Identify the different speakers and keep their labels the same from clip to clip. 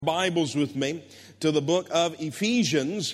Speaker 1: Bibles with me to the book of Ephesians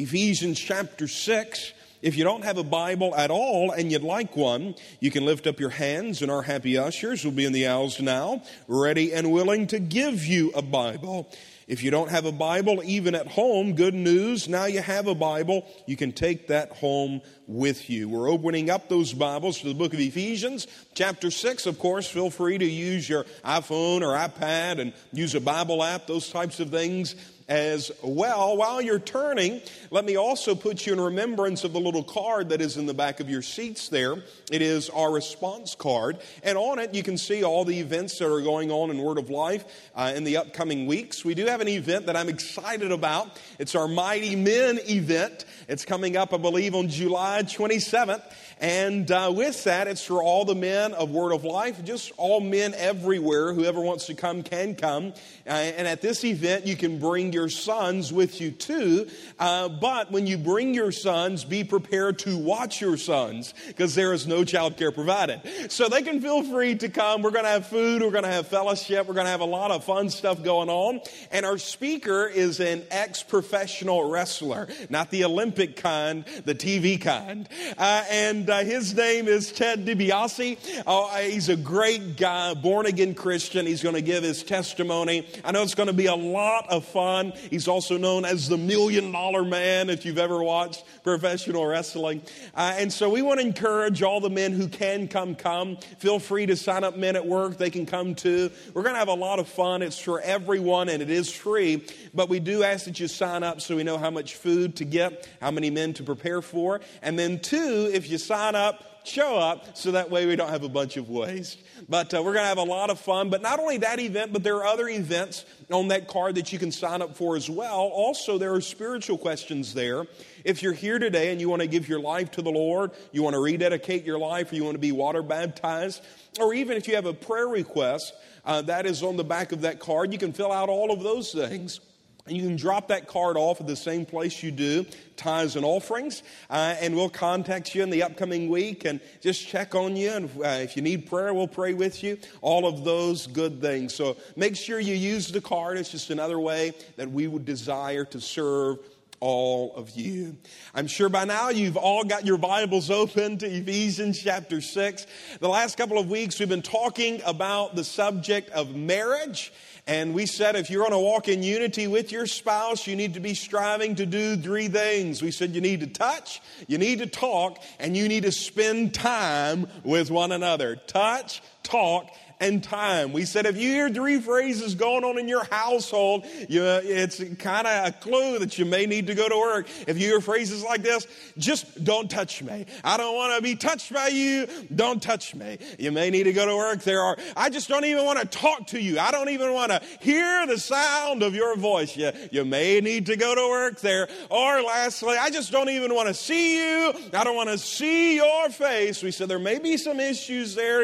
Speaker 1: chapter 6. If you don't have a Bible at all and you'd like one, you can lift up your hands and our happy ushers will be in the aisles now, ready and willing to give you a Bible. If you don't have a Bible, even at home, good news, now you have a Bible. You can take that home with you. We're opening up those Bibles to the book of Ephesians, chapter 6. Of course, feel free to use your iPhone or iPad and use a Bible app, those types of things as well. While you're turning, let me also put you in remembrance of the little card that is in the back of your seats there. It is our response card, and on it you can see all the events that are going on in Word of Life in the upcoming weeks. We do have an event that I'm excited about. It's our Mighty Men event. It's coming up, I believe, on July 27th. And with that, it's for all the men of Word of Life, just all men everywhere. Whoever wants to come can come. And at this event, you can bring your sons with you too. But when you bring your sons, be prepared to watch your sons, because there is no child care provided. So they can feel free to come. We're going to have food. We're going to have fellowship. We're going to have a lot of fun stuff going on. And our speaker is an ex-professional wrestler, not the Olympic kind, the TV kind. And his name is Ted DiBiase. He's a great guy, born-again Christian. He's going to give his testimony. I know it's going to be a lot of fun. He's also known as the $1 Million Man, if you've ever watched professional wrestling. And so we want to encourage all the men who can come. Feel free to sign up. Men at work, they can come too. We're going to have a lot of fun. It's for everyone, and it is free. But we do ask that you sign up so we know how much food to get, how many men to prepare for. And then two, if you sign up, show up, so that way we don't have a bunch of waste. But we're going to have a lot of fun. But not only that event, but there are other events on that card that you can sign up for as well. Also, there are spiritual questions there. If you're here today and you want to give your life to the Lord, you want to rededicate your life, or you want to be water baptized, or even if you have a prayer request, that is on the back of that card. You can fill out all of those things. And you can drop that card off at the same place you do tithes and offerings, and we'll contact you in the upcoming week and just check on you. And if you need prayer, we'll pray with you. All of those good things. So make sure you use the card. It's just another way that we would desire to serve all of you. I'm sure by now you've all got your Bibles open to Ephesians chapter 6. The last couple of weeks we've been talking about the subject of marriage. And we said if you're going to walk in unity with your spouse, you need to be striving to do three things. We said you need to touch, you need to talk, and you need to spend time with one another. Touch, talk, and time. We said if you hear three phrases going on in your household, it's kind of a clue that you may need to go to work. If you hear phrases like this, just don't touch me. I don't want to be touched by you. Don't touch me. You may need to go to work. I just don't even want to talk to you. I don't even want to hear the sound of your voice. You may need to go to work there. Or lastly, I just don't even want to see you. I don't want to see your face. We said there may be some issues there.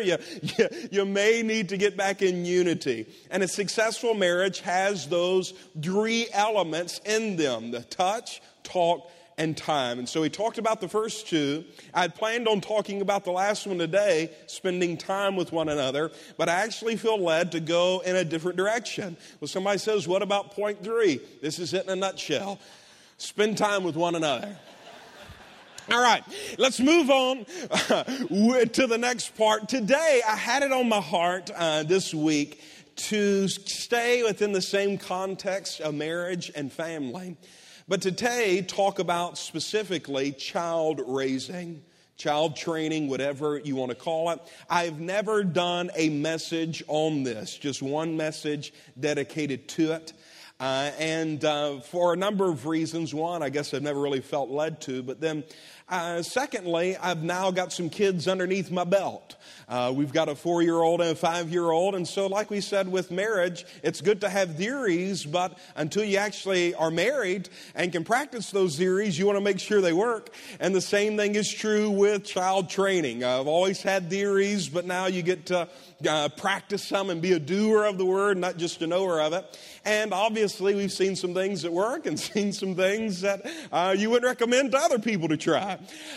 Speaker 1: You may need to get back in unity. And a successful marriage has those three elements in them: the touch, talk, and time. And so we talked about the first two. I had planned on talking about the last one today, spending time with one another, but I actually feel led to go in a different direction. Well, somebody says, what about point 3? This is it in a nutshell. Spend time with one another. All right, let's move on to the next part. Today, I had it on my heart this week to stay within the same context of marriage and family. But today, talk about specifically child raising, child training, whatever you want to call it. I've never done a message on this, just one message dedicated to it. And for a number of reasons. One, I guess I've never really felt led to. But then, secondly, I've now got some kids underneath my belt. We've got a 4-year-old and a 5-year-old. And so like we said with marriage, it's good to have theories, but until you actually are married and can practice those theories, you want to make sure they work. And the same thing is true with child training. I've always had theories, but now you get to practice some and be a doer of the word, not just a knower of it. And obviously we've seen some things that work and seen some things that you wouldn't recommend to other people to try.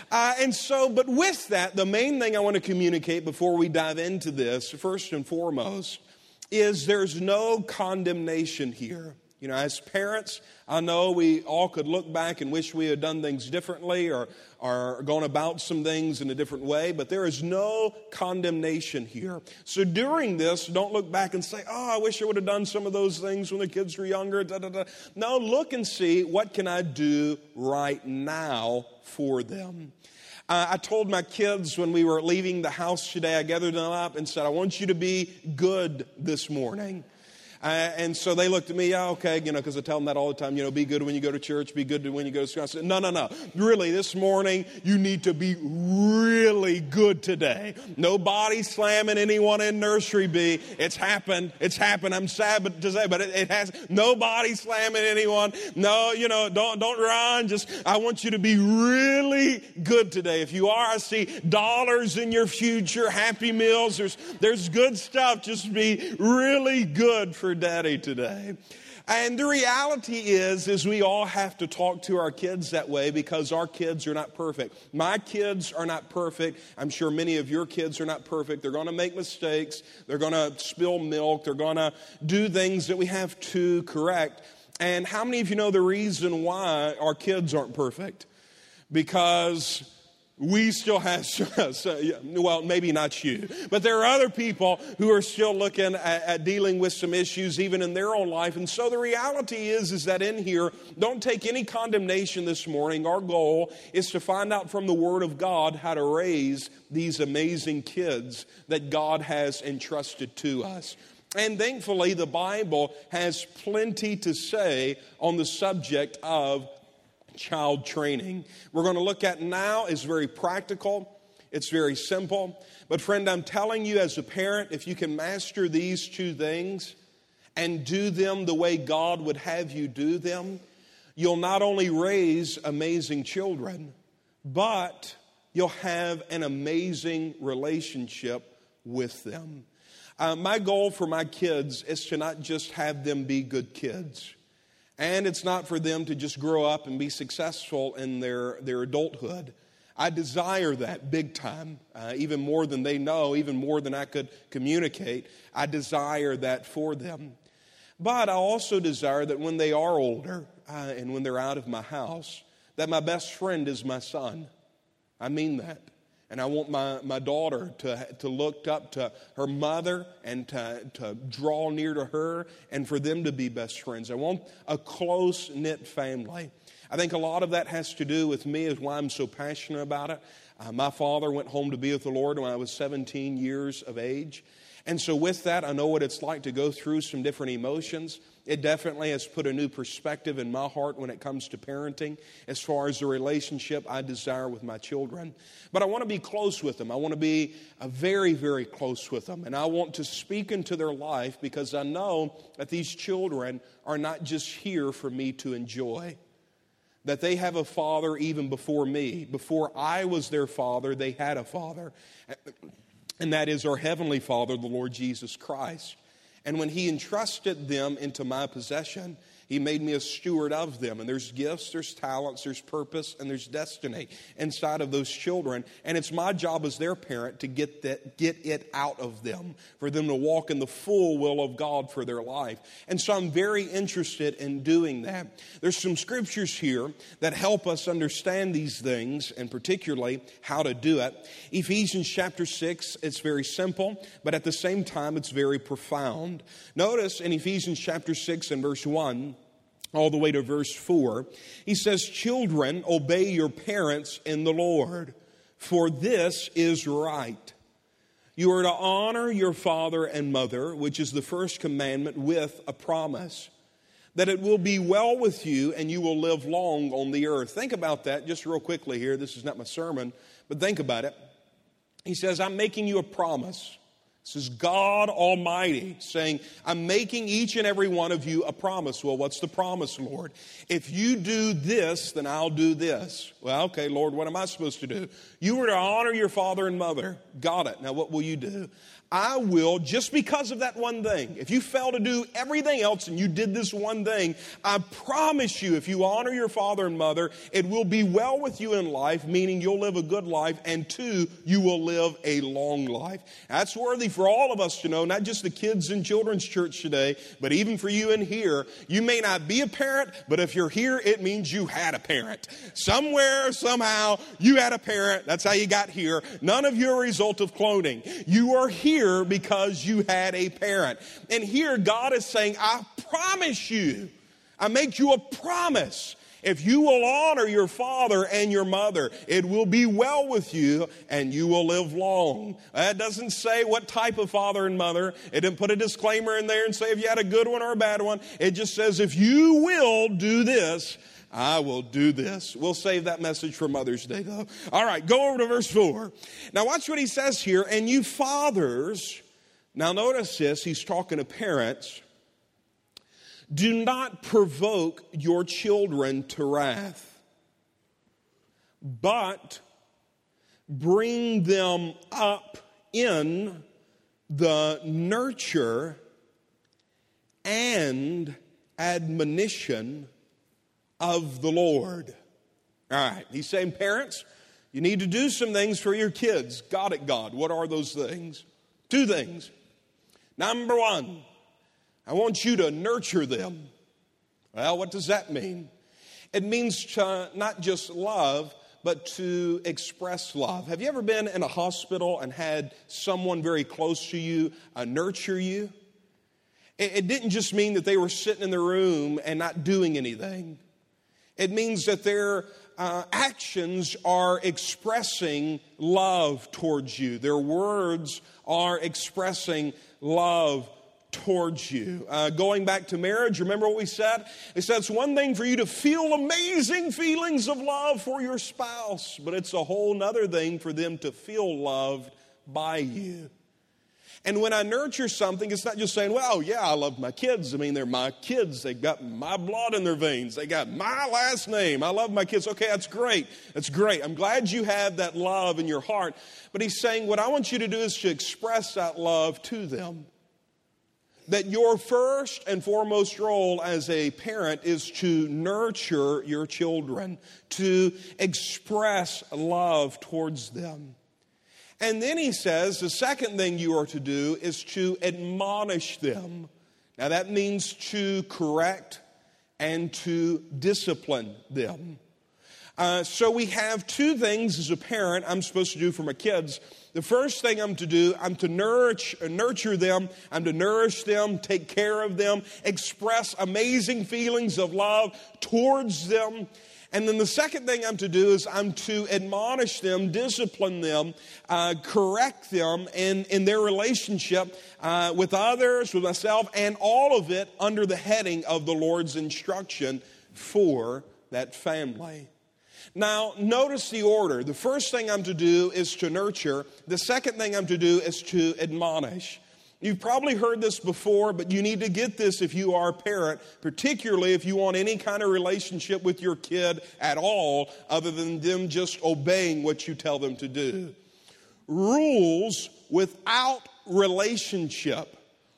Speaker 1: But with that, the main thing I want to communicate before we dive into this, first and foremost, is there's no condemnation here. You know, as parents, I know we all could look back and wish we had done things differently or gone about some things in a different way, but there is no condemnation here. So during this, don't look back and say, oh, I wish I would have done some of those things when the kids were younger. Da, da, da. No, look and see, what can I do right now for them? I told my kids when we were leaving the house today, I gathered them up and said, I want you to be good this morning. And so they looked at me, yeah, okay, you know, because I tell them that all the time, you know, be good when you go to church, be good when you go to school. I said, no. Really, this morning, you need to be really good today. No body slamming anyone in nursery B. It's happened. I'm sad to say, but it has. No body slamming anyone. No, you know, don't run. I want you to be really good today. If you are, I see dollars in your future, Happy Meals. There's good stuff. Just be really good for Daddy today. And the reality is we all have to talk to our kids that way because our kids are not perfect. My kids are not perfect. I'm sure many of your kids are not perfect. They're going to make mistakes. They're going to spill milk. They're going to do things that we have to correct. And how many of you know the reason why our kids aren't perfect? Because we still have, well, maybe not you, but there are other people who are still looking at dealing with some issues even in their own life. And so the reality is that in here, don't take any condemnation this morning. Our goal is to find out from the Word of God how to raise these amazing kids that God has entrusted to us. And thankfully, the Bible has plenty to say on the subject of child training. We're going to look at now is very practical. It's very simple. But friend, I'm telling you as a parent, if you can master these two things and do them the way God would have you do them, you'll not only raise amazing children, but you'll have an amazing relationship with them. My goal for my kids is to not just have them be good kids. And it's not for them to just grow up and be successful in their adulthood. I desire that big time, even more than they know, even more than I could communicate. I desire that for them. But I also desire that when they are older and when they're out of my house, that my best friend is my son. I mean that. And I want my daughter to look up to her mother and to draw near to her and for them to be best friends. I want a close-knit family. I think a lot of that has to do with me, is why I'm so passionate about it. My father went home to be with the Lord when I was 17 years of age. And so with that, I know what it's like to go through some different emotions. It definitely has put a new perspective in my heart when it comes to parenting as far as the relationship I desire with my children. But I want to be close with them. I want to be very, very close with them. And I want to speak into their life because I know that these children are not just here for me to enjoy. That they have a father even before me. Before I was their father, they had a father. And that is our Heavenly Father, the Lord Jesus Christ. And when He entrusted them into my possession, He made me a steward of them. And there's gifts, there's talents, there's purpose, and there's destiny inside of those children. And it's my job as their parent to get it out of them, for them to walk in the full will of God for their life. And so I'm very interested in doing that. There's some scriptures here that help us understand these things, and particularly how to do it. Ephesians chapter 6, it's very simple, but at the same time, it's very profound. Notice in Ephesians chapter 6 and verse 1, all the way to verse 4, he says, "Children, obey your parents in the Lord, for this is right. You are to honor your father and mother, which is the first commandment, with a promise, that it will be well with you and you will live long on the earth." Think about that just real quickly here. This is not my sermon, but think about it. He says, I'm making you a promise. This is God Almighty saying, I'm making each and every one of you a promise. Well, what's the promise, Lord? If you do this, then I'll do this. Well, okay, Lord, what am I supposed to do? You were to honor your father and mother. Got it. Now, what will you do? I will, just because of that one thing. If you fail to do everything else and you did this one thing, I promise you, if you honor your father and mother, it will be well with you in life, meaning you'll live a good life, and two, you will live a long life. That's worthy for all of us to know, not just the kids in children's church today, but even for you in here, you may not be a parent, but if you're here, it means you had a parent. Somewhere, somehow, you had a parent. That's how you got here. None of you are a result of cloning. You are here because you had a parent. And here, God is saying, I promise you, I make you a promise. If you will honor your father and your mother, it will be well with you and you will live long. That doesn't say what type of father and mother. It didn't put a disclaimer in there and say if you had a good one or a bad one. It just says if you will do this, I will do this. We'll save that message for Mother's Day though. All right, go over to verse 4. Now watch what he says here. And you fathers, now notice this, he's talking to parents. Do not provoke your children to wrath, but bring them up in the nurture and admonition of the Lord. All right, he's saying, parents, you need to do some things for your kids. Got it, God. What are those things? 2 things. Number 1. I want you to nurture them. Well, what does that mean? It means to not just love, but to express love. Have you ever been in a hospital and had someone very close to you nurture you? It didn't just mean that they were sitting in the room and not doing anything. It means that their actions are expressing love towards you. Their words are expressing love towards you. Going back to marriage, remember what we said? It said it's one thing for you to feel amazing feelings of love for your spouse, but it's a whole nother thing for them to feel loved by you. And when I nurture something, it's not just saying, well, yeah, I love my kids. I mean, they're my kids. They've got my blood in their veins. They got my last name. I love my kids. Okay, that's great. That's great. I'm glad you have that love in your heart. But he's saying what I want you to do is to express that love to them. That your first and foremost role as a parent is to nurture your children, to express love towards them. And then he says the second thing you are to do is to admonish them. Now that means to correct and to discipline them. So we have 2 things as a parent I'm supposed to do for my kids. The first thing I'm to do, I'm to nurture them. I'm to nourish them, take care of them, express amazing feelings of love towards them. And then the second thing I'm to do is I'm to admonish them, discipline them, correct them in their relationship with others, with myself, and all of it under the heading of the Lord's instruction for that family. Now, notice the order. The first thing I'm to do is to nurture. The second thing I'm to do is to admonish. You've probably heard this before, but you need to get this if you are a parent, particularly if you want any kind of relationship with your kid at all, other than them just obeying what you tell them to do. Rules without relationship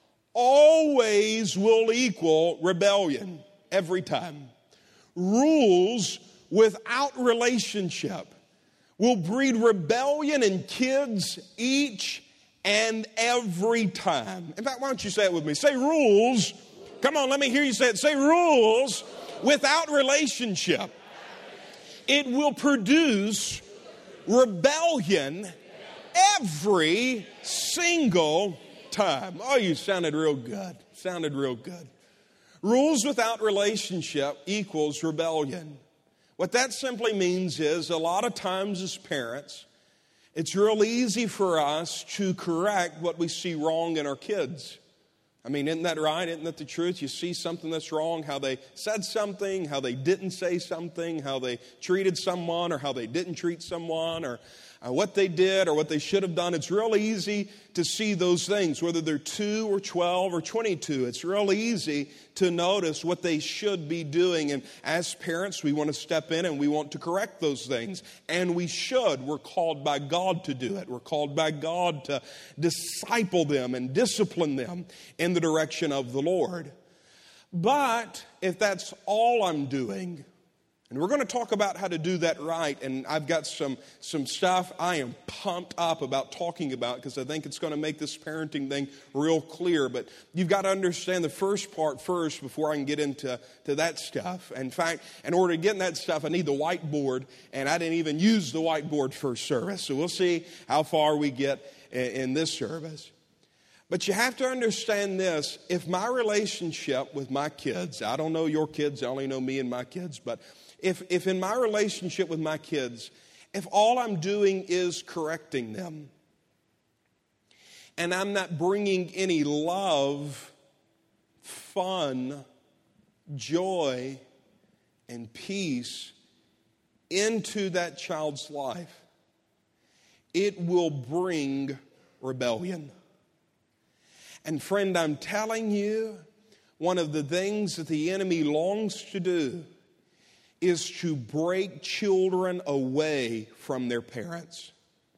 Speaker 1: always will equal rebellion, every time. Rules without relationship will breed rebellion in kids each and every time. In fact, why don't you say it with me? Say rules. Come on, let me hear you say it. Say rules without relationship. It will produce rebellion every single time. Oh, you sounded real good. Sounded real good. Rules without relationship equals rebellion. What that simply means is a lot of times as parents, it's real easy for us to correct what we see wrong in our kids. I mean, isn't that right? Isn't that the truth? You see something that's wrong, how they said something, how they didn't say something, how they treated someone or how they didn't treat someone, or what they did or what they should have done. It's real easy to see those things, whether they're 2 or 12 or 22. It's real easy to notice what they should be doing. And as parents, we want to step in and we want to correct those things. And we should. We're called by God to do it. We're called by God to disciple them and discipline them in the direction of the Lord. But if that's all I'm doing, And we're going to talk about how to do that right. And I've got some stuff I am pumped up about talking about because I think it's going to make this parenting thing real clear. But you've got to understand the first part first before I can get into that stuff. In fact, in order to get in that stuff, I need the whiteboard. And I didn't even use the whiteboard first service. So we'll see how far we get in this service. But you have to understand this. If my relationship with my kids, I don't know your kids, I only know me and my kids, but if in my relationship with my kids, if all I'm doing is correcting them, and I'm not bringing any love, fun, joy, and peace into that child's life, it will bring rebellion. And friend, I'm telling you, one of the things that the enemy longs to do is to break children away from their parents.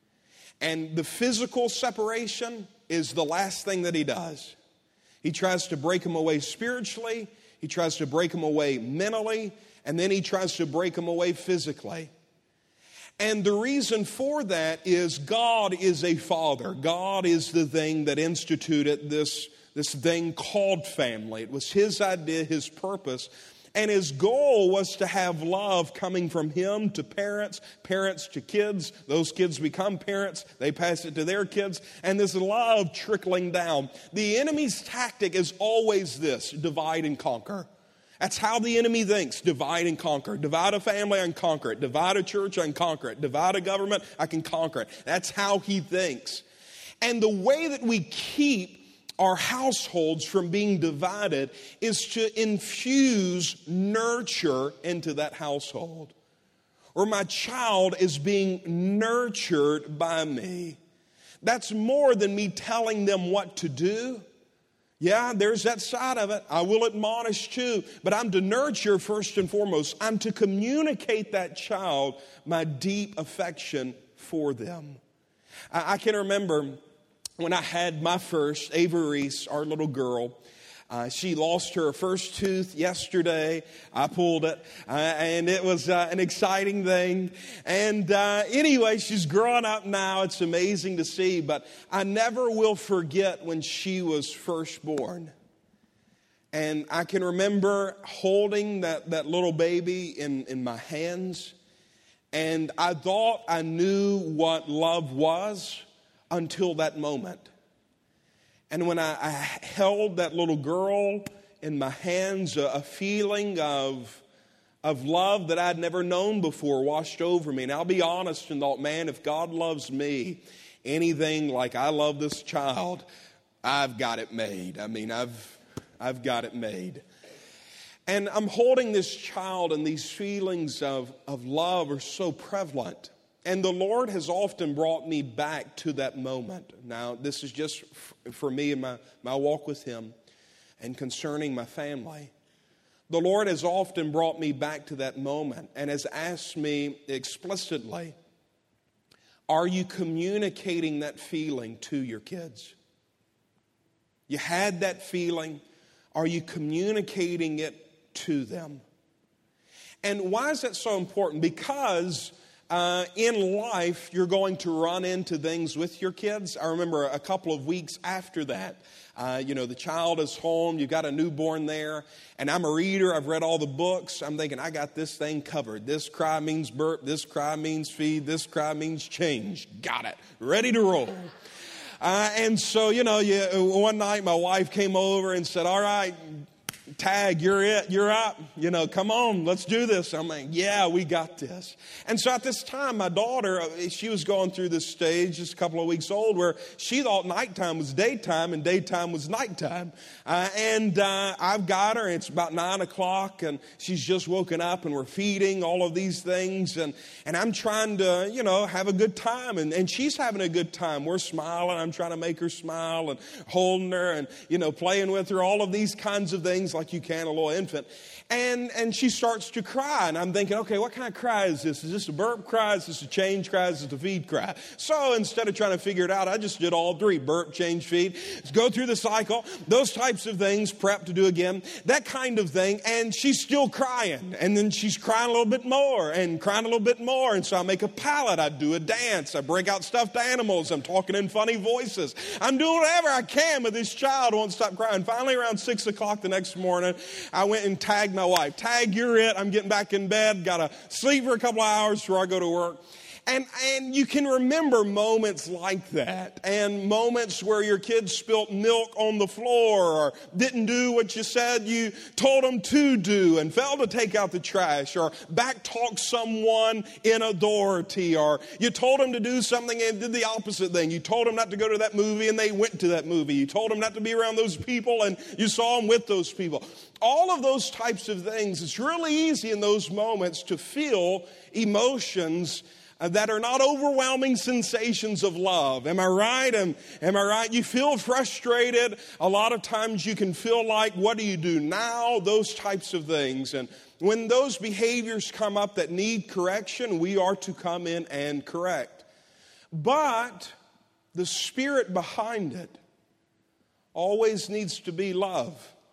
Speaker 1: And the physical separation is the last thing that he does. He tries to break them away spiritually, he tries to break them away mentally, and then he tries to break them away physically. And the reason for that is God is a father. God is the thing that instituted this thing called family. It was his idea, his purpose. And his goal was to have love coming from him to parents, parents to kids. Those kids become parents. They pass it to their kids. And this love trickling down. The enemy's tactic is always this: divide and conquer. That's how the enemy thinks. Divide and conquer. Divide a family, I can conquer it. Divide a church, I can conquer it. Divide a government, I can conquer it. That's how he thinks. And the way that we keep our households from being divided is to infuse nurture into that household. Or my child is being nurtured by me. That's more than me telling them what to do. Yeah, there's that side of it. I will admonish too. But I'm to nurture first and foremost. I'm to communicate that child my deep affection for them. I can remember when I had my first, Ava Reese, our little girl. She lost her first tooth yesterday. I pulled it, and it was an exciting thing. And anyway, she's grown up now. It's amazing to see, but I never will forget when she was first born. And I can remember holding that little baby in my hands, and I thought I knew what love was until that moment. And when I held that little girl in my hands, a feeling of love that I'd never known before washed over me. And I'll be honest and thought, man, if God loves me anything like I love this child, I've got it made. I mean, I've got it made. And I'm holding this child, and these feelings of love are so prevalent. And the Lord has often brought me back to that moment. Now, this is just for me and my walk with Him and concerning my family. The Lord has often brought me back to that moment and has asked me explicitly, are you communicating that feeling to your kids? You had that feeling. Are you communicating it to them? And why is that so important? Because in life, you're going to run into things with your kids. I remember a couple of weeks after that, the child is home, you've got a newborn there, and I'm a reader, I've read all the books. I'm thinking, I got this thing covered. This cry means burp, this cry means feed, this cry means change. Got it. Ready to roll. And so, one night my wife came over and said, all right, Tag, you're it, you're up. Come on, let's do this. I'm like, yeah, we got this. And so at this time, my daughter, she was going through this stage, just a couple of weeks old, where she thought nighttime was daytime and daytime was nighttime. I've got her, and it's about 9 o'clock, and she's just woken up, and we're feeding all of these things. And I'm trying to, have a good time. And she's having a good time. We're smiling. I'm trying to make her smile and holding her and, playing with her, all of these kinds of things like like you can a little infant. And she starts to cry. And I'm thinking, okay, what kind of cry is this? Is this a burp cry? Is this a change cry? Is this a feed cry? So instead of trying to figure it out, I just did all three: burp, change, feed. Let's go through the cycle. Those types of things, prep to do again. That kind of thing. And she's still crying. And then she's crying a little bit more and crying a little bit more. And so I make a palette. I do a dance. I break out stuffed animals. I'm talking in funny voices. I'm doing whatever I can, but this child won't stop crying. Finally, around 6 o'clock the next morning, I went and tagged my wife. Tag, you're it. I'm getting back in bed. Got to sleep for a couple of hours before I go to work. And you can remember moments like that, and moments where your kids spilt milk on the floor, or didn't do what you said you told them to do, and failed to take out the trash, or backtalked someone in authority, or you told them to do something and did the opposite thing. You told them not to go to that movie and they went to that movie. You told them not to be around those people and you saw them with those people. All of those types of things, it's really easy in those moments to feel emotions that are not overwhelming sensations of love. Am I right? Am I right? You feel frustrated. A lot of times you can feel like, what do you do now? Those types of things. And when those behaviors come up that need correction, we are to come in and correct. But the spirit behind it always needs to be love.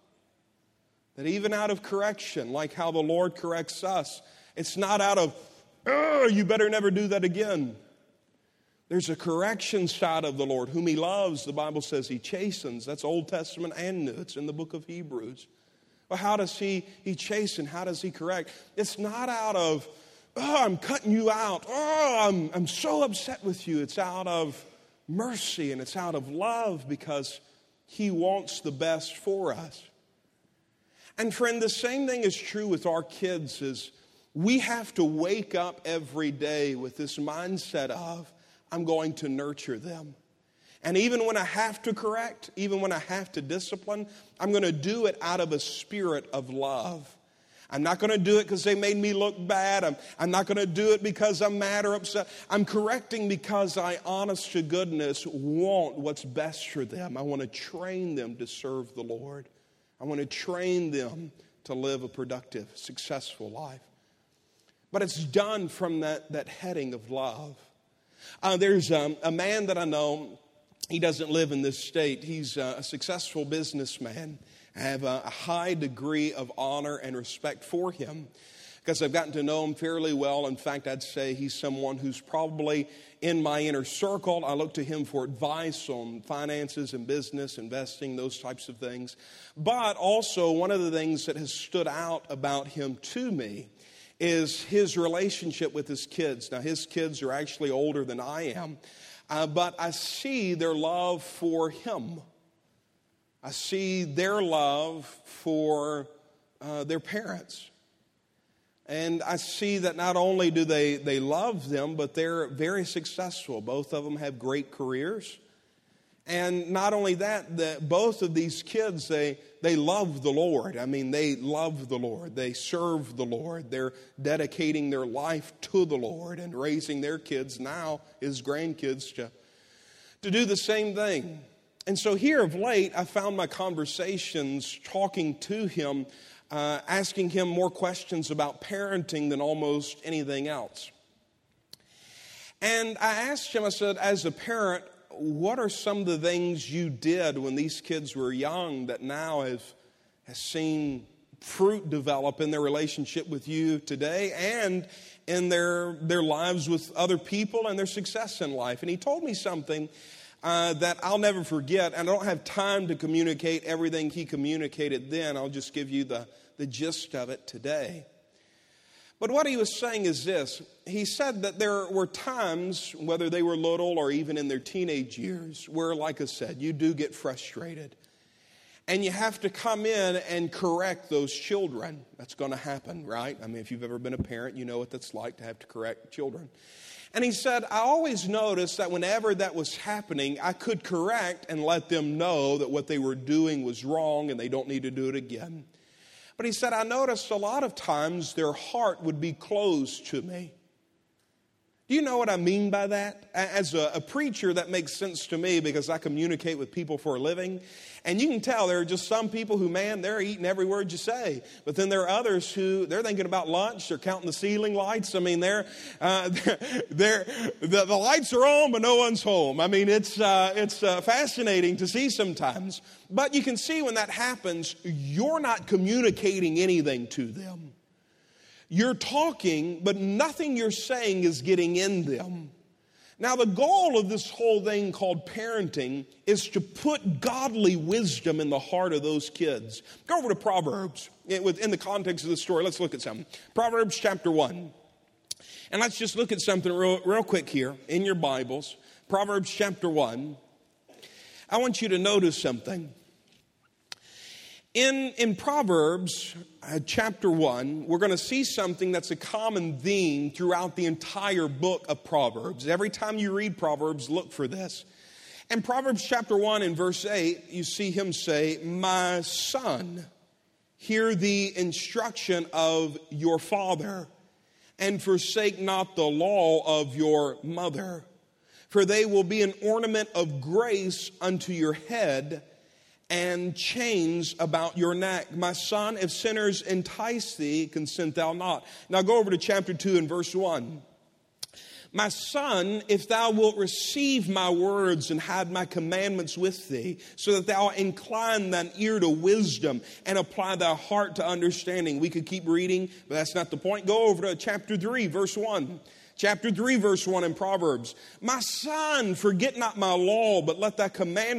Speaker 1: That even out of correction, like how the Lord corrects us, it's not out of, oh, you better never do that again. There's a correction side of the Lord. Whom He loves, the Bible says He chastens. That's Old Testament and New. It's in the book of Hebrews. Well, how does He chasten? How does He correct? It's not out of, oh, I'm cutting you out. Oh, I'm so upset with you. It's out of mercy and it's out of love, because He wants the best for us. And friend, the same thing is true with our kids. Is we have to wake up every day with this mindset of, I'm going to nurture them. And even when I have to correct, even when I have to discipline, I'm going to do it out of a spirit of love. I'm not going to do it because they made me look bad. I'm not going to do it because I'm mad or upset. I'm correcting because I, honest to goodness, want what's best for them. I want to train them to serve the Lord. I want to train them to live a productive, successful life. But it's done from that heading of love. There's a man that I know. He doesn't live in this state. He's a successful businessman. I have a high degree of honor and respect for him because I've gotten to know him fairly well. In fact, I'd say he's someone who's probably in my inner circle. I look to him for advice on finances and business, investing, those types of things. But also, one of the things that has stood out about him to me is his relationship with his kids. Now, his kids are actually older than I am, but I see their love for him. I see their love for their parents. And I see that not only do they love them, but they're very successful. Both of them have great careers. And not only that, both of these kids, they love the Lord. I mean, they love the Lord. They serve the Lord. They're dedicating their life to the Lord and raising their kids, now his grandkids, to do the same thing. And so here of late, I found my conversations talking to him, asking him more questions about parenting than almost anything else. And I asked him, I said, as a parent, what are some of the things you did when these kids were young that now has seen fruit develop in their relationship with you today and in their lives with other people and their success in life? And he told me something that I'll never forget, and I don't have time to communicate everything he communicated then. I'll just give you the gist of it today. But what he was saying is this. He said that there were times, whether they were little or even in their teenage years, where, like I said, you do get frustrated. And you have to come in and correct those children. That's going to happen, right? I mean, if you've ever been a parent, you know what that's like to have to correct children. And he said, I always noticed that whenever that was happening, I could correct and let them know that what they were doing was wrong and they don't need to do it again. But he said, I noticed a lot of times their heart would be closed to me. Do you know what I mean by that? As a preacher, that makes sense to me because I communicate with people for a living. And you can tell there are just some people who, man, they're eating every word you say. But then there are others who, they're thinking about lunch. They're counting the ceiling lights. I mean, the lights are on, but no one's home. I mean, it's fascinating to see sometimes. But you can see when that happens, you're not communicating anything to them. You're talking, but nothing you're saying is getting in them. Now, the goal of this whole thing called parenting is to put godly wisdom in the heart of those kids. Go over to Proverbs. In the context of the story, let's look at something. Proverbs chapter 1. And let's just look at something real quick here in your Bibles. Proverbs chapter 1. I want you to notice something. In Proverbs chapter 1, we're going to see something that's a common theme throughout the entire book of Proverbs. Every time you read Proverbs, look for this. In Proverbs chapter 1 and verse 8, you see him say, "My son, hear the instruction of your father, and forsake not the law of your mother. For they will be an ornament of grace unto your head, and chains about your neck. My son, if sinners entice thee, consent thou not." Now go over to chapter 2 and verse 1. "My son, if thou wilt receive my words and hide my commandments with thee, so that thou incline thine ear to wisdom and apply thy heart to understanding." We could keep reading, but that's not the point. Go over to chapter 3, verse 1. Chapter 3, verse 1 in Proverbs. "My son, forget not my law, but let thy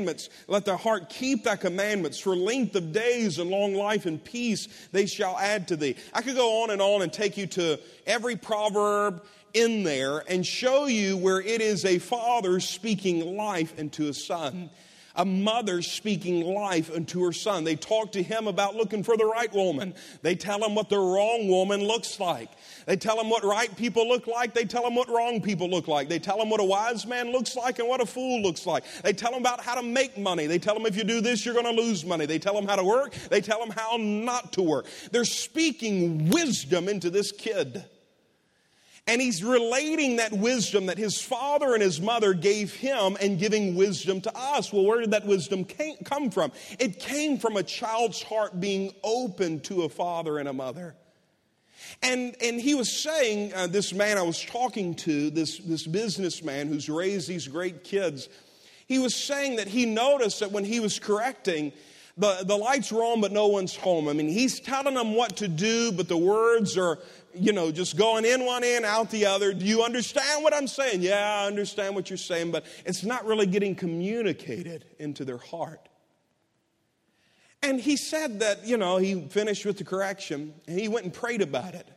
Speaker 1: heart keep thy commandments. For length of days and long life and peace they shall add to thee." I could go on and take you to every proverb in there and show you where it is a father speaking life into his son. A mother speaking life into her son. They talk to him about looking for the right woman. They tell him what the wrong woman looks like. They tell him what right people look like. They tell him what wrong people look like. They tell him what a wise man looks like and what a fool looks like. They tell him about how to make money. They tell him if you do this, you're going to lose money. They tell him how to work. They tell him how not to work. They're speaking wisdom into this kid. And he's relating that wisdom that his father and his mother gave him and giving wisdom to us. Well, where did that wisdom come from? It came from a child's heart being open to a father and a mother. And he was saying, this man I was talking to, this businessman who's raised these great kids, he was saying that he noticed that when he was correcting, the lights were on, but no one's home. I mean, he's telling them what to do, but the words are, just going in one end, out the other. Do you understand what I'm saying? Yeah, I understand what you're saying, but it's not really getting communicated into their heart. And he said that, he finished with the correction, and he went and prayed about it.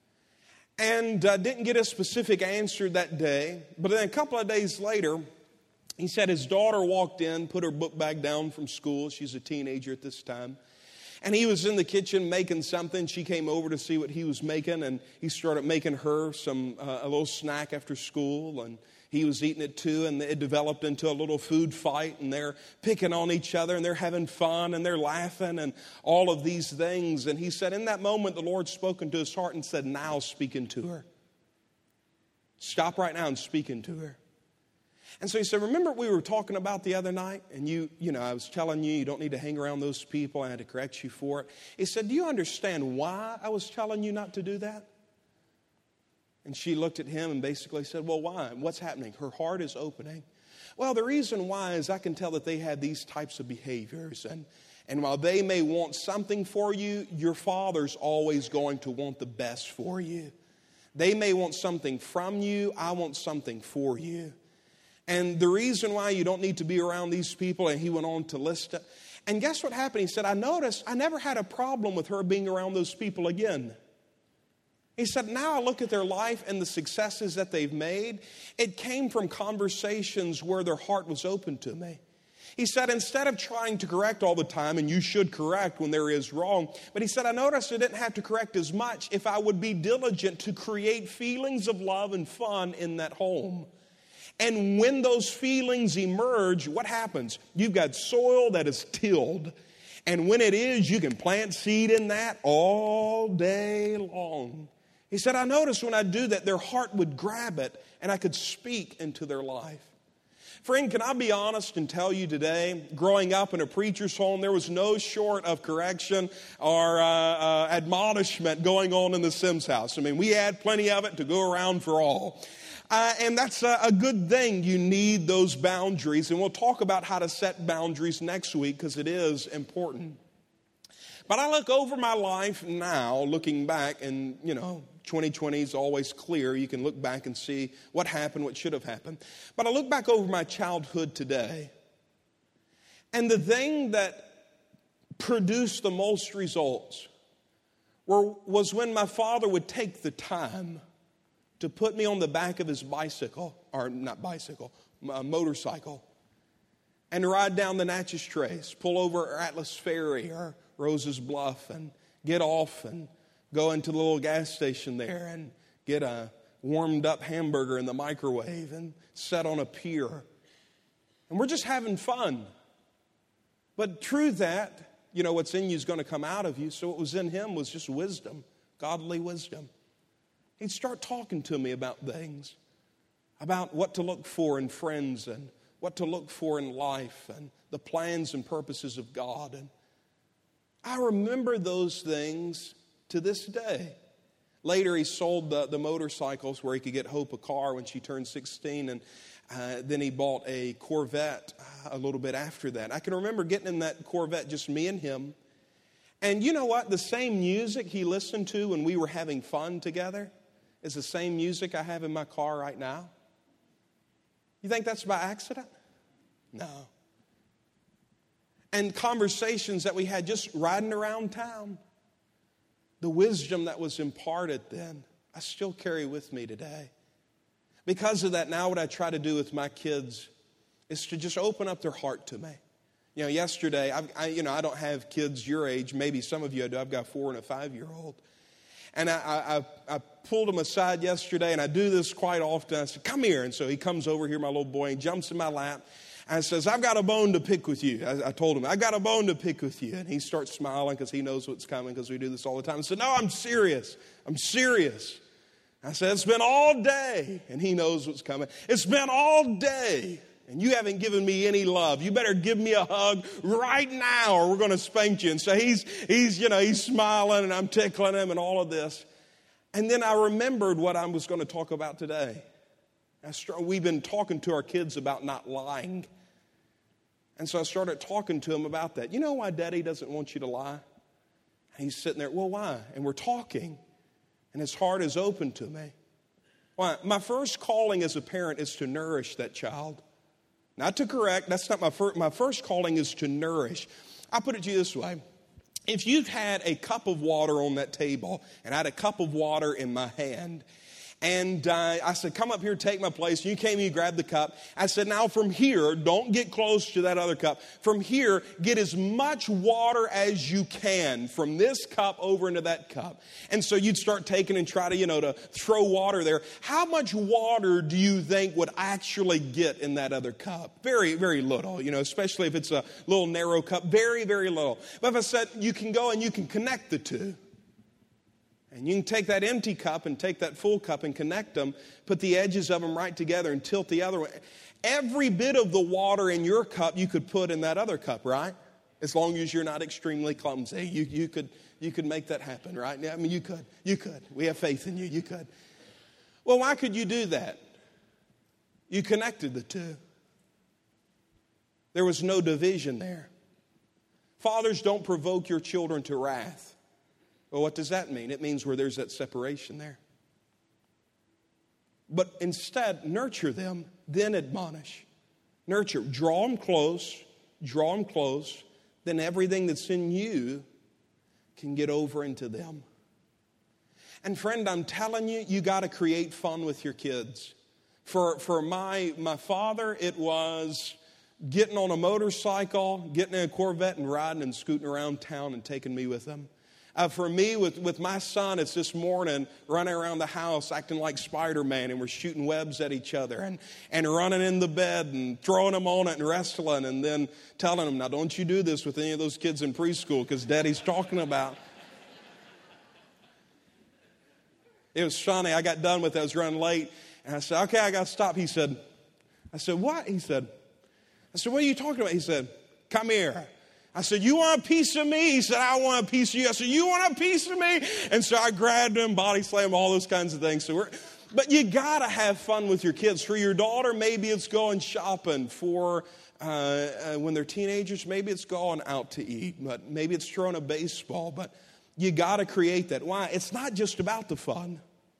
Speaker 1: And didn't get a specific answer that day, but then a couple of days later, he said his daughter walked in, put her book bag down from school. She's a teenager at this time. And he was in the kitchen making something. She came over to see what he was making, and he started making her a little snack after school, and he was eating it too, and it developed into a little food fight, and they're picking on each other, and they're having fun, and they're laughing, and all of these things. And he said in that moment, the Lord spoke into his heart and said, "Now speak into her. Stop right now and speak into her." And so he said, "Remember what we were talking about the other night? And I was telling you don't need to hang around those people. I had to correct you for it." He said, "Do you understand why I was telling you not to do that?" And she looked at him and basically said, "Well, why? What's happening?" Her heart is opening. "Well, the reason why is I can tell that they had these types of behaviors. And while they may want something for you, your father's always going to want the best for you. They may want something from you. I want something for you. And the reason why you don't need to be around these people," and he went on to list it. And guess what happened? He said, "I noticed I never had a problem with her being around those people again." He said, "Now I look at their life and the successes that they've made. It came from conversations where their heart was open to me." He said, instead of trying to correct all the time, and you should correct when there is wrong, but he said, I noticed I didn't have to correct as much if I would be diligent to create feelings of love and fun in that home. And when those feelings emerge, what happens? You've got soil that is tilled. And when it is, you can plant seed in that all day long. He said, I noticed when I do that, their heart would grab it and I could speak into their life. Friend, can I be honest and tell you today, growing up in a preacher's home, there was no short of correction or admonishment going on in the Sims house. I mean, we had plenty of it to go around for all. And that's a good thing. You need those boundaries. And we'll talk about how to set boundaries next week because it is important. But I look over my life now, looking back, and, 2020 is always clear. You can look back and see what happened, what should have happened. But I look back over my childhood today, and the thing that produced the most results was when my father would take the time to put me on the back of his motorcycle, and ride down the Natchez Trace, pull over Atlas Ferry or Rose's Bluff and get off and go into the little gas station there and get a warmed up hamburger in the microwave and sit on a pier. And we're just having fun. But through that, what's in you is going to come out of you. So what was in him was just wisdom, godly wisdom. He'd start talking to me about things, about what to look for in friends and what to look for in life and the plans and purposes of God. And I remember those things to this day. Later, he sold the motorcycles where he could get Hope a car when she turned 16, and then he bought a Corvette a little bit after that. I can remember getting in that Corvette, just me and him. And you know what? The same music he listened to when we were having fun together is the same music I have in my car right now. You think that's by accident? No. And conversations that we had just riding around town. The wisdom that was imparted then, I still carry with me today. Because of that, now what I try to do with my kids is to just open up their heart to me. Yesterday, I don't have kids your age. Maybe some of you do. I've got a 4 and a 5-year-old. And I pulled him aside yesterday, and I do this quite often. I said, come here. And so he comes over here, my little boy, and jumps in my lap. And says, I've got a bone to pick with you. I told him, I've got a bone to pick with you. And he starts smiling because he knows what's coming because we do this all the time. I said, no, I'm serious. I'm serious. I said, it's been all day. And he knows what's coming. It's been all day. And you haven't given me any love. You better give me a hug right now or we're going to spank you. And so he's smiling and I'm tickling him and all of this. And then I remembered what I was going to talk about today. We've been talking to our kids about not lying. And so I started talking to him about that. You know why Daddy doesn't want you to lie? And he's sitting there, well, why? And we're talking, and his heart is open to me. Why? My first calling as a parent is to nourish that child. Not to correct, that's not my first calling is to nourish. I'll put it to you this way. If you've had a cup of water on that table, and I had a cup of water in my hand, and I said, come up here, take my place. You came, you grabbed the cup. I said, now from here, don't get close to that other cup. From here, get as much water as you can from this cup over into that cup. And so you'd start taking and try to, to throw water there. How much water do you think would actually get in that other cup? Very, very little, especially if it's a little narrow cup. Very, very little. But if I said, you can go and you can connect the two. And you can take that empty cup and take that full cup and connect them, put the edges of them right together and tilt the other way. Every bit of the water in your cup you could put in that other cup, right? As long as you're not extremely clumsy. You could make that happen, right? I mean, you could. We have faith in you. You could. Well, why could you do that? You connected the two. There was no division there. Fathers, don't provoke your children to wrath. Well, what does that mean? It means where there's that separation there. But instead, nurture them, then admonish. Nurture. Draw them close. Then everything that's in you can get over into them. And friend, I'm telling you, you got to create fun with your kids. For my father, it was getting on a motorcycle, getting in a Corvette and riding and scooting around town and taking me with him. For me, with my son, it's this morning running around the house acting like Spider-Man, and we're shooting webs at each other and running in the bed and throwing them on it and wrestling and then telling them, now don't you do this with any of those kids in preschool because Daddy's talking about. It was funny. I got done with it. I was running late. And I said, okay, I got to stop. I said, what? I said, what are you talking about? He said, come here. I said, you want a piece of me? He said, I want a piece of you. I said, you want a piece of me? And so I grabbed him, body slammed, all those kinds of things. But you got to have fun with your kids. For your daughter, maybe it's going shopping. For when they're teenagers, maybe it's going out to eat. But maybe it's throwing a baseball. But you got to create that. Why? It's not just about the fun.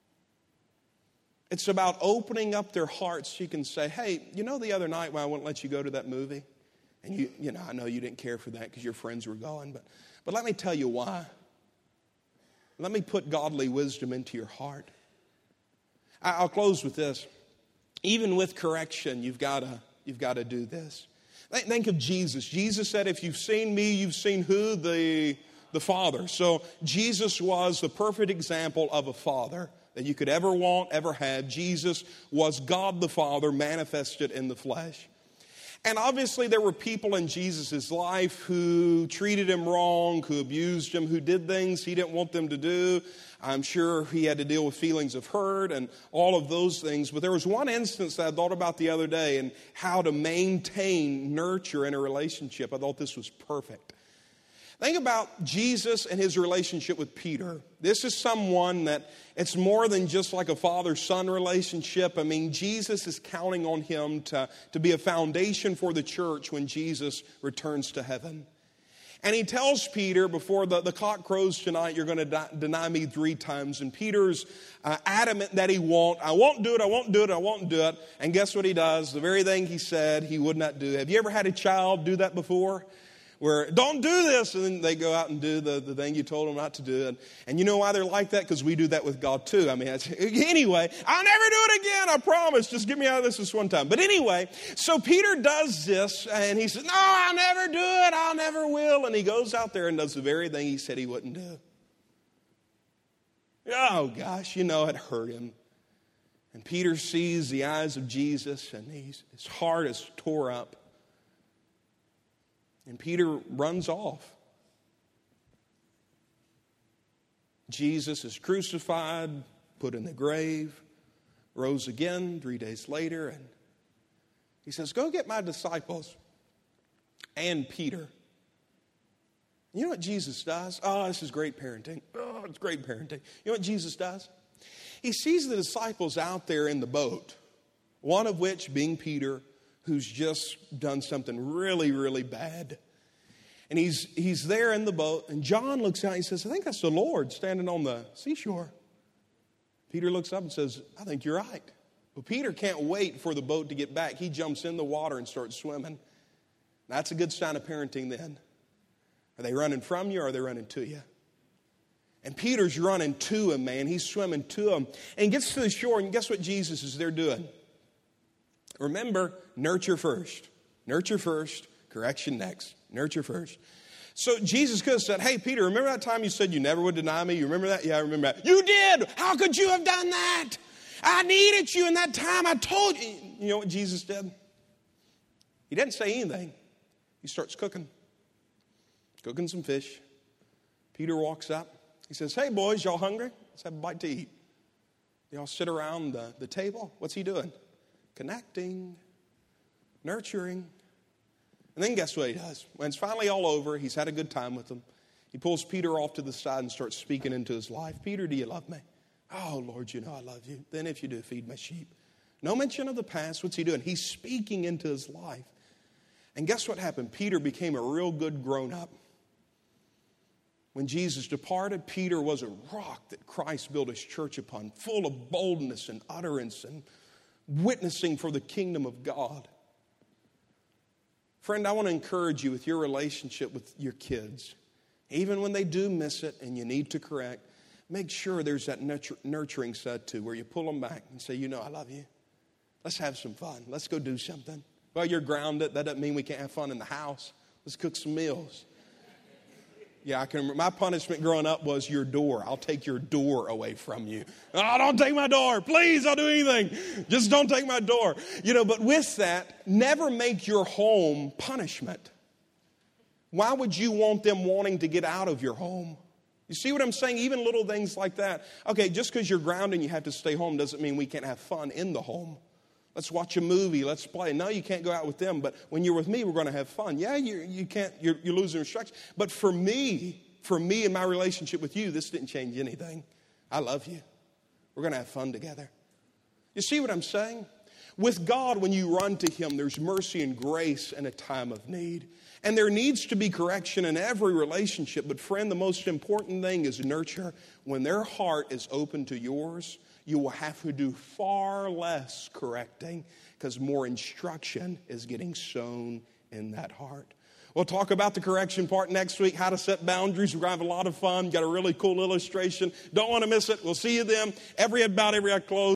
Speaker 1: It's about opening up their hearts so you can say, hey, you know the other night when I wouldn't let you go to that movie? And you know, I know you didn't care for that because your friends were going. But let me tell you why. Let me put godly wisdom into your heart. I'll close with this. Even with correction, you've got to do this. Think of Jesus. Jesus said, if you've seen me, you've seen who? The Father. So Jesus was the perfect example of a father that you could ever want, ever have. Jesus was God the Father manifested in the flesh. And obviously there were people in Jesus' life who treated him wrong, who abused him, who did things he didn't want them to do. I'm sure he had to deal with feelings of hurt and all of those things. But there was one instance that I thought about the other day and how to maintain nurture in a relationship. I thought this was perfect. Think about Jesus and his relationship with Peter. This is someone that it's more than just like a father-son relationship. I mean, Jesus is counting on him to be a foundation for the church when Jesus returns to heaven. And he tells Peter, before the cock crows tonight, you're going to deny me 3 times. And Peter's adamant that I won't do it. And guess what he does? The very thing he said he would not do. Have you ever had a child do that before? Where, don't do this, and then they go out and do the thing you told them not to do. And you know why they're like that? Because we do that with God too. I mean, anyway, I'll never do it again, I promise. Just get me out of this one time. But anyway, so Peter does this, and he says, no, I'll never do it, I'll never will. And he goes out there and does the very thing he said he wouldn't do. Oh gosh, you know, it hurt him. And Peter sees the eyes of Jesus, and his heart is tore up. And Peter runs off. Jesus is crucified, put in the grave, rose again 3 days later, and he says, go get my disciples and Peter. You know what Jesus does? Oh, this is great parenting. Oh, it's great parenting. You know what Jesus does? He sees the disciples out there in the boat, one of which being Peter, who's just done something really, really bad. And he's there in the boat, and John looks out and he says, I think that's the Lord standing on the seashore. Peter looks up and says, I think you're right. But Peter can't wait for the boat to get back. He jumps in the water and starts swimming. That's a good sign of parenting then. Are they running from you or are they running to you? And Peter's running to him, man. He's swimming to him. And he gets to the shore, and guess what Jesus is there doing? Remember, nurture first. Nurture first, correction next. Nurture first. So Jesus could have said, hey, Peter, remember that time you said you never would deny me? You remember that? Yeah, I remember that. You did. How could you have done that? I needed you in that time. I told you. You know what Jesus did? He didn't say anything. He starts cooking some fish. Peter walks up. He says, hey, boys, y'all hungry? Let's have a bite to eat. They all sit around the table. What's he doing? Connecting, nurturing. And then guess what he does? When it's finally all over, he's had a good time with them. He pulls Peter off to the side and starts speaking into his life. Peter, do you love me? Oh, Lord, you know I love you. Then if you do, feed my sheep. No mention of the past. What's he doing? He's speaking into his life. And guess what happened? Peter became a real good grown-up. When Jesus departed, Peter was a rock that Christ built his church upon, full of boldness and utterance and witnessing for the kingdom of God. Friend, I want to encourage you with your relationship with your kids. Even when they do miss it and you need to correct, make sure there's that nurturing side too, where you pull them back and say, you know, I love you. Let's have some fun. Let's go do something. Well, you're grounded. That doesn't mean we can't have fun in the house. Let's cook some meals. Yeah, I can remember. My punishment growing up was your door. I'll take your door away from you. Oh, don't take my door. Please, I'll do anything. Just don't take my door. You know, but with that, never make your home punishment. Why would you want them wanting to get out of your home? You see what I'm saying? Even little things like that. Okay, just because you're grounded and you have to stay home doesn't mean we can't have fun in the home. Let's watch a movie. Let's play. No, you can't go out with them, but when you're with me, we're going to have fun. Yeah, you can't. You're losing restrictions. But for me and my relationship with you, this didn't change anything. I love you. We're going to have fun together. You see what I'm saying? With God, when you run to Him, there's mercy and grace in a time of need. And there needs to be correction in every relationship. But friend, the most important thing is nurture. When their heart is open to yours, you will have to do far less correcting because more instruction is getting sown in that heart. We'll talk about the correction part next week, how to set boundaries. We're going to have a lot of fun. Got a really cool illustration. Don't want to miss it. We'll see you then. Every head bowed, every eye closed.